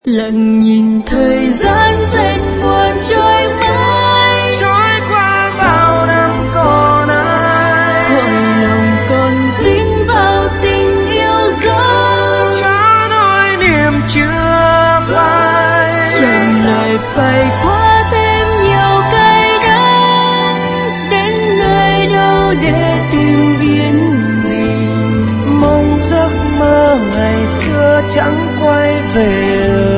Lặng nhìn thời gian dần buồn trôi mãi, trôi qua bao năm còn ai. hỏi lòng còn tin vào tình yêu dấu, cho nỗi niềm chưa phai. chẳng lời phải qua thêm nhiều cay đắng, đến nơi đâu để tìm yên bình. Mong giấc mơ ngày xưa chẳng quay về.